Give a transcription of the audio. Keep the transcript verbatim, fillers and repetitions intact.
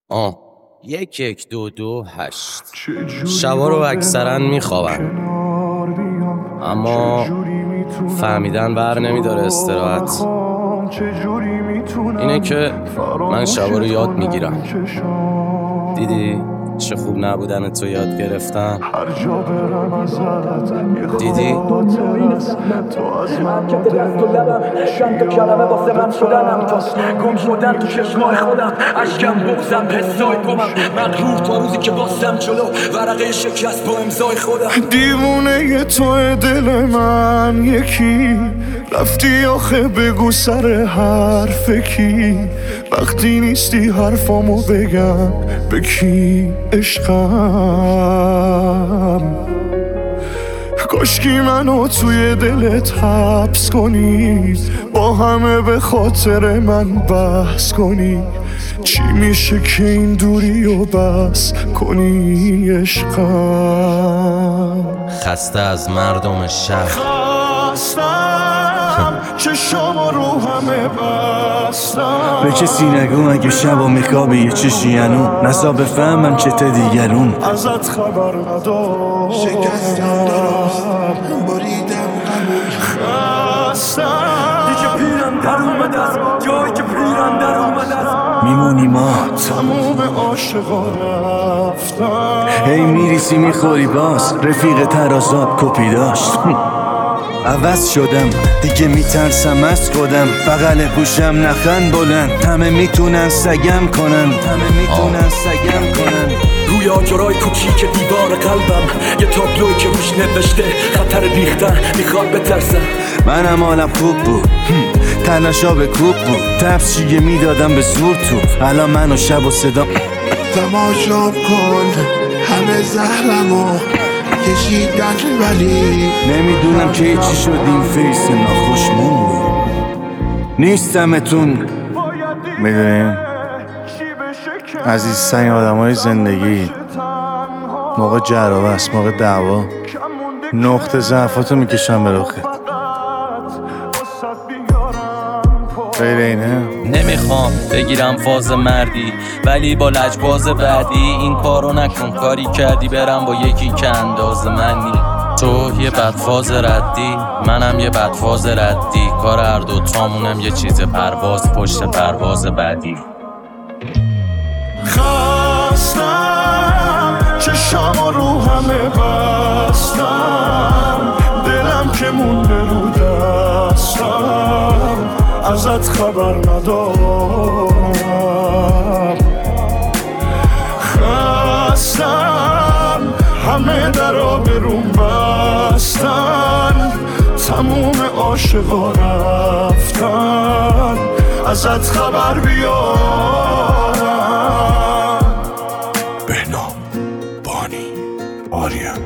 آه یک یک دو دو هشت شبا رو اکثرا میخوابن، اما فهمیدن بر نمیداره استراحت. اینه که من شبا رو یاد میگیرم. دیدی چه خوب نبودن تو یاد گرفتم. دیدی حرکت دست و لبم چند تا کلمه واسه من شدنم، تا گم شدن تو چشمای خودم، اشکم بغزم حسای گمم، مغرور تا روزی که باستم جلو ورقه شکست با امضای خودم. دیوونه تو دل من یکی رفتی آخه بگو سر حرف کی، وقتی نیستی حرفامو بگم به کی عشقم. کاشکی منو توی دلت حبس کنی، با همه به خاطر من بحث کنی، چی میشه که این دوری و بس کنی عشقم. خسته از مردم شهر، خستم چشام رو همه بستم، به کسی نگو اگه شبا میخوابی یه چشی انو نسا بفهمم چه ته دیگرون ازت خبر ندارم، شکستم درست بریدم قبول خستم دیگه پیرم در اومد از جایی که پیرم در اومد از میمونی ما تموم عاشقا رفتم. هی میریسی میخوری باز رفیق ترازات کپی داشت. عوض شدم دیگه میترسم از خودم، بغل گوشم نخن بلند، همه میتونن سگم کنن، همه میتونن سگم کنن. روی آجرای کوچیک دیوار قلبم یه تابلوی که روش نوشته خطر ریختن میخواد بترسم. منم حالم خوب بود، تلاشا به کوب بود، تفشیه میدادم به زور تو، الان منو شب و صدا تماشا کن همه زهرمو کشیدن، ولی نمیدونم که چی شد این فیس ناخوشمون بود. نیستمتون میدونیم عزیزترین آدم های زندگی، موقع جرابه است، موقع دعوا نقطه ضعفاتو میکشن به رخت. غیر اینه نمیخوام بگیرم فاز مردی، ولی با لجباز بعدی این کارو نکن. کاری کردی برم با یکی که انداز منی. تو یه بدفاز ردی، منم یه بدفاز ردی، کار هر دو تامونم یه چیز پرواز پشت پرواز بعدی. خستم چشام رو همه بستم، دلم که مونده رو دستم، ازت خبر ندارم. خستم همه درا برون بستن، تموم عاشقا رفتن، ازت خبر بیارم. بهنام بانی آریا